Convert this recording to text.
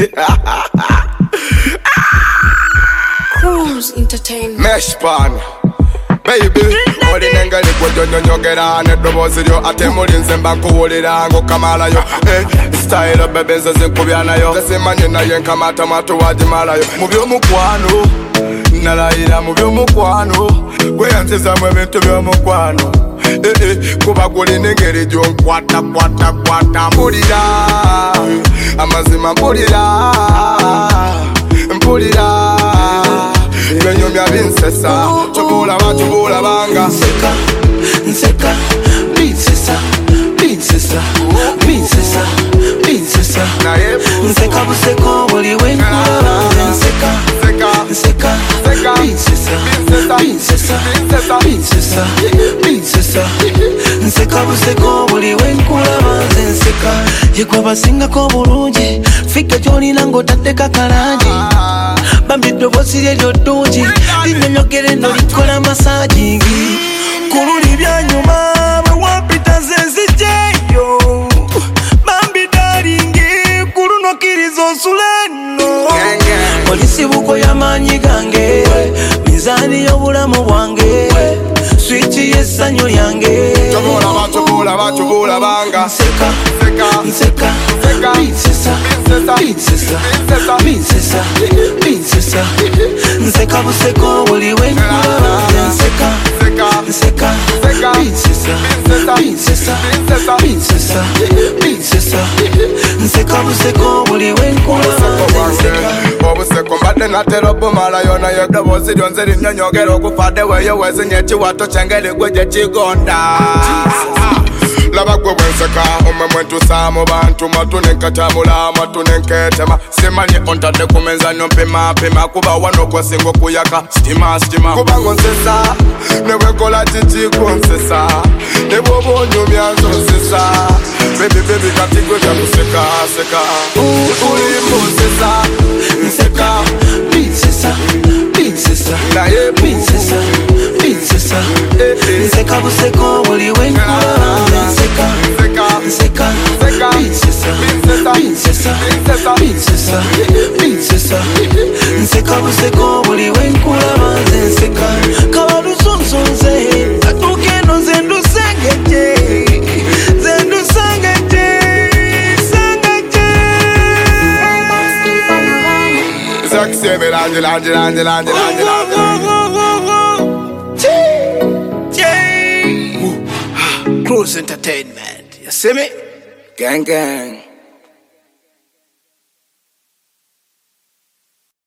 Cruise Entertainment. Mesh pan. Baby, odi nengali kwejo nyogera nedobozi yo ate mulinze mbakuwulira ngokamalayo style bebe nze zinkubyanayo zesimanye naye nkamata matu wajimalayo mu by'omukwano nalayira mu by'omukwano gweyanzizaamu ebintu by'omukwano kuba gulina engeri gyonkwata mpulira amazima mpulira Benyumya binsesa Chubula banga Nseka Binsesa Nseka buseko buli wenkulaba Nseka Binsesa Nseka buseko buli wenkulaba Nseka Yekwa basingako bulungi Fika gyolina ng'otaddeko akalangi Bambi ddoboozi lye ly'oddungi linnyonnyogere nno likola masagingi kululi byanyuma bwe wapita nze nzijeyo Bambi dalingi kulunokkiriza osule nno olisibuko y'amaanyi gange minzaani y'obulamu bwange swiki y'essanyu lyange Chubula banga Nseka Binsesa Nseka buseko buli wenkulaba Nseka Binsesa Nseka buseko buli wenkulaba Obuseko mbadde natera obumalayo naye eddoboozi lyonze linnyonnyogera okufadde weeyo weezinye ekiwato kyengeri gwe gye kigonda Laba gwe bwenseka omwe mwentusa mu bantu matu nenkatamula matu nenketema simanyi ontadde ku menzanyo mpima kuba wano gwasinga okuyaka sitima kuba ngonsesa ne bwekola kiki kunsesa ne bwoba onyumya nzonsesa baby kati gwe kyakuseka ulimbonsesa Nseka Binsesa naye Binsesa Nseka buseko buli wenkulaba Nseka Binsesa Nseka buseko buli wenkulaba Nseka kabalusonsonze atuuke eno nze ndusengejje Cruise Entertainment. You see me? Gang